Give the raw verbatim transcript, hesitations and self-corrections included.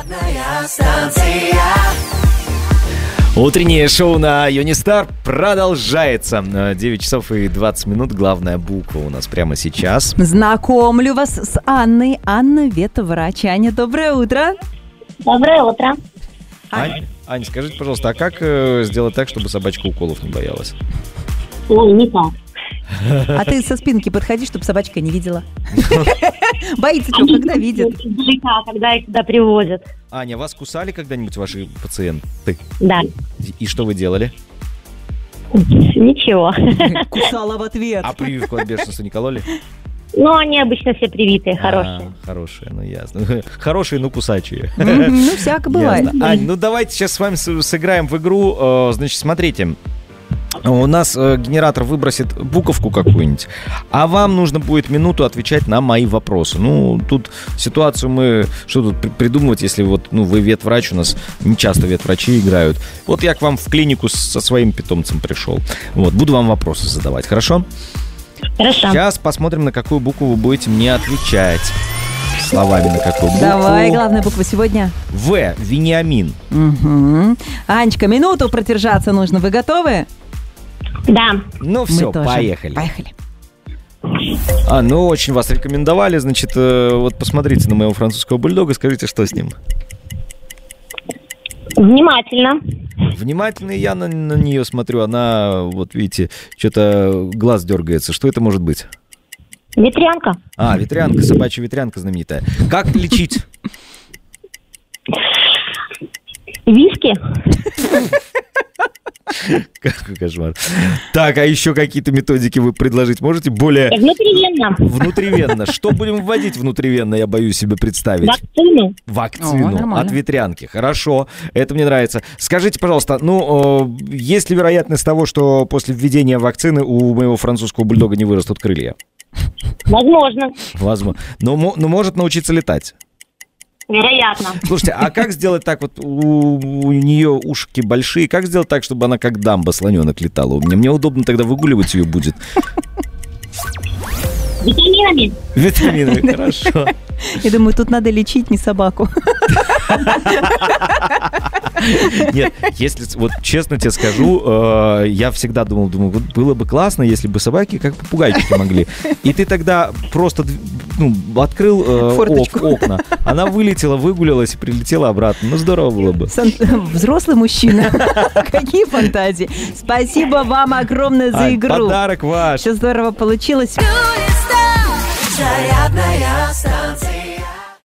Зарядная станция. Утреннее шоу на Юнистар продолжается. девять часов и двадцать минут. Главная буква у нас прямо сейчас. Знакомлю вас с Анной. Анна, ветврач. Аня, доброе утро. Доброе утро. Ань, Ань, скажите, пожалуйста, а как э, сделать так, чтобы собачка уколов не боялась? Ой, не так. А ты со спинки подходи, чтобы собачка не видела. Боится чего, когда видит. ЖК, когда их туда привозят. Аня, вас кусали когда-нибудь ваши пациенты? Да. И что вы делали? Ничего. Кусала в ответ. А прививку от бешенства не кололи? Ну, они обычно все привитые, хорошие. А, хорошие, ну ясно. Хорошие, но кусачие. Ну, всяко бывает. Ясно. Ань, ну давайте сейчас с вами с- сыграем в игру. Э, Значит, смотрите. У нас э, генератор выбросит буковку какую-нибудь, а вам нужно будет минуту отвечать на мои вопросы. Ну, тут ситуацию мы... Что тут при- придумывать, если вот, ну, вы ветврач, у нас не часто ветврачи играют. Вот я к вам в клинику с- со своим питомцем пришел. Вот, буду вам вопросы задавать, хорошо? Хорошо. Сейчас посмотрим, на какую букву вы будете мне отвечать. Словами на какую букву. Давай, главная буква сегодня. В. Вениамин. Угу. Анечка, минуту продержаться нужно. Вы готовы? Да. Ну все, Мы тоже. поехали. Поехали. А, ну очень вас рекомендовали. Значит, э, вот посмотрите на моего французского бульдога, скажите, что с ним. Внимательно. Внимательно я на, на нее смотрю. Она, вот видите, что-то глаз дергается. Что это может быть? Ветрянка. А, ветрянка, собачья ветрянка знаменитая. Как лечить? Виски. Какой кошмар. Так, а еще какие-то методики вы предложить можете? Более Внутривенно. внутривенно. Что будем вводить внутривенно, я боюсь себе представить. Вакцину. Вакцину О, нормально. от ветрянки. Хорошо, это мне нравится. Скажите, пожалуйста, ну, э, есть ли вероятность того, что после введения вакцины у моего французского бульдога не вырастут крылья? Возможно. Возможно. Но, мо- но может научиться летать. Вероятно. Слушайте, а как сделать так вот, у, у нее ушки большие, как сделать так, чтобы она как дамба слоненок летала? Мне, мне удобно тогда выгуливать ее будет. Витаминами. Витамины, хорошо. Я думаю, тут надо лечить не собаку. Нет, если вот честно тебе скажу, э, я всегда думал, думаю, вот было бы классно, если бы собаки как попугайчики могли. И ты тогда просто ну, открыл э, Форточку. ок- окна, она вылетела, выгулялась и прилетела обратно. Ну здорово было бы. Сан- Взрослый мужчина. Какие фантазии. Спасибо вам огромное за Ань, игру. подарок ваш. Все здорово получилось. Зарядная станция.